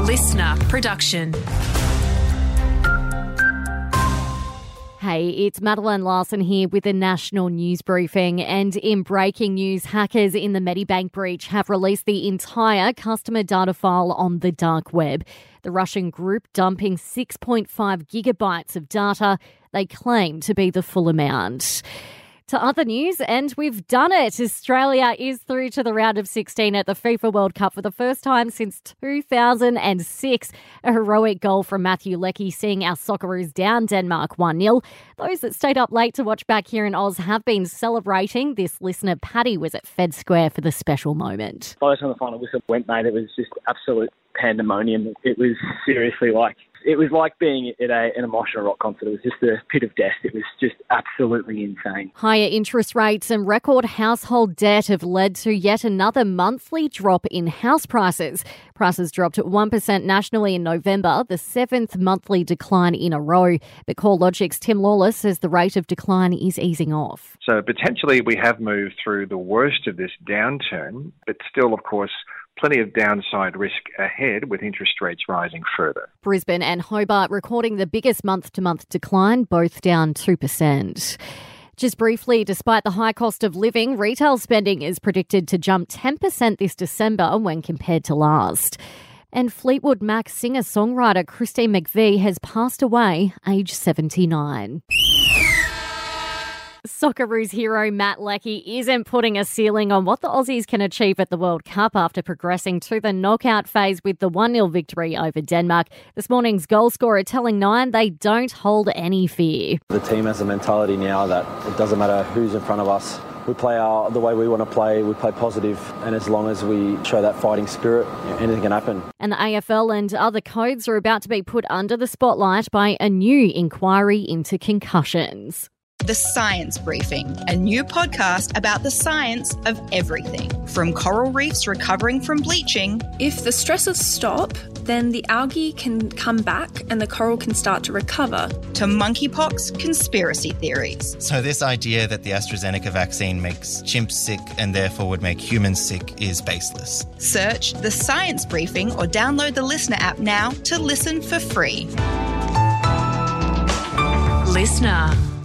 listener production. Hey, it's Madeline Larson here with the National News Briefing. And in breaking news, hackers in the Medibank breach have released the entire customer data file on the dark web. The Russian group dumping 6.5 gigabytes of data they claim to be the full amount. To other news, and we've done it. Australia is through to the round of 16 at the FIFA World Cup for the first time since 2006. A heroic goal from Matthew Leckie seeing our Socceroos down Denmark 1-0. Those that stayed up late to watch back here in Oz have been celebrating. This listener, Paddy, was at Fed Square for the special moment. By the time the final whistle went, mate, it was just absolute pandemonium. It was seriously it was like being at an emotional rock concert. It was just a pit of death. It was just absolutely insane. Higher interest rates and record household debt have led to yet another monthly drop in house prices. Prices dropped 1% nationally in November, the seventh monthly decline in a row. But CoreLogic's Tim Lawless says the rate of decline is easing off. So potentially we have moved through the worst of this downturn, but still, of course, plenty of downside risk ahead with interest rates rising further. Brisbane and Hobart recording the biggest month-to-month decline, both down 2%. Just briefly, despite the high cost of living, retail spending is predicted to jump 10% this December when compared to last. And Fleetwood Mac singer-songwriter Christine McVie has passed away, aged 79. Socceroos hero Matt Leckie isn't putting a ceiling on what the Aussies can achieve at the World Cup after progressing to the knockout phase with the 1-0 victory over Denmark. This morning's goal scorer telling Nine they don't hold any fear. The team has a mentality now that it doesn't matter who's in front of us. We play the way we want to play, we play positive, and as long as we show that fighting spirit, anything can happen. And the AFL and other codes are about to be put under the spotlight by a new inquiry into concussions. The Science Briefing, a new podcast about the science of everything. From coral reefs recovering from bleaching. If the stresses stop, then the algae can come back and the coral can start to recover. To monkeypox conspiracy theories. So this idea that the AstraZeneca vaccine makes chimps sick and therefore would make humans sick is baseless. Search The Science Briefing or download the Listener app now to listen for free. Listener.